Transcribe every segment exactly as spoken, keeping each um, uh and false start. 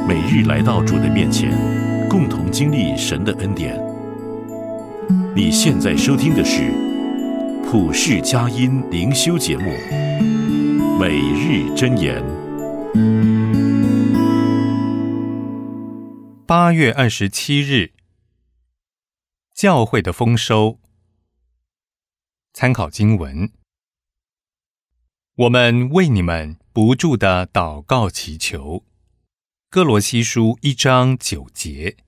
每日来到主的面前，共同经历神的恩典。你现在收听的是普世佳音灵修节目《每日箴言》。 八月二十七日，教会的丰收。参考经文：我们为你们不住地祷告祈求。歌罗西书一章九节。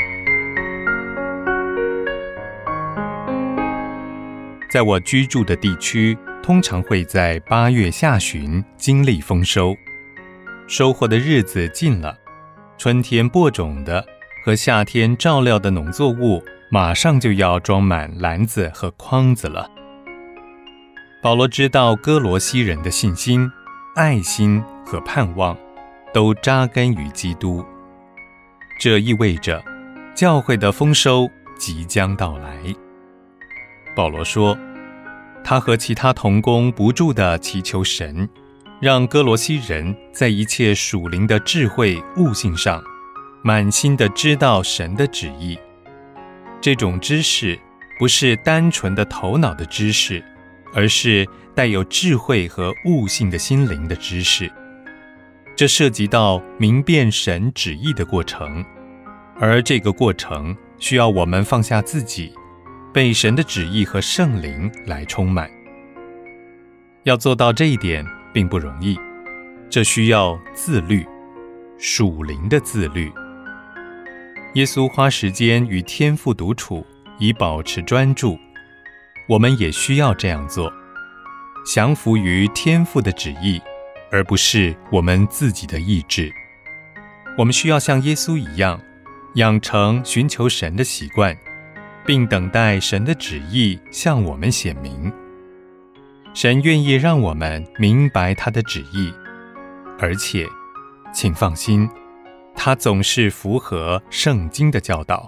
在我居住的地区，通常会在八月下旬经历丰收。收获的日子近了，春天播种的和夏天照料的农作物马上就要装满篮子和筐子了。保罗知道歌罗西人的信心、爱心和盼望都扎根于基督，这意味着教会的丰收即将到来。保罗说，他和其他同工不住地祈求神，让歌罗西人在一切属灵的智慧悟性上满心地知道神的旨意。这种知识不是单纯的头脑的知识，而是带有智慧和悟性的心灵的知识。这涉及到明辨神旨意的过程，而这个过程需要我们放下自己，被神的旨意和圣灵来充满。要做到这一点并不容易，这需要自律，属灵的自律。耶稣花时间与天父独处，以保持专注。我们也需要这样做，降服于天父的旨意，而不是我们自己的意志。我们需要像耶稣一样，养成寻求神的习惯，并等待神的旨意向我们显明。神愿意让我们明白他的旨意，而且，请放心，他总是符合圣经的教导。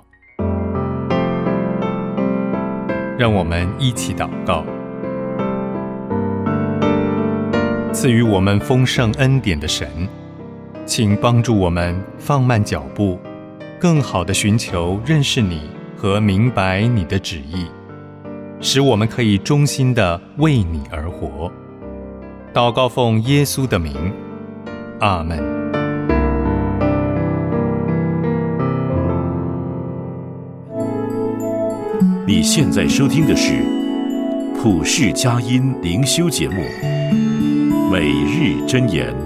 让我们一起祷告。赐予我们丰盛恩典的神，请帮助我们放慢脚步，更好地寻求认识你和明白你的旨意，使我们可以忠心地为你而活。祷告奉耶稣的名，阿们。 你现在收听的是普世佳音灵修节目《每日箴言》。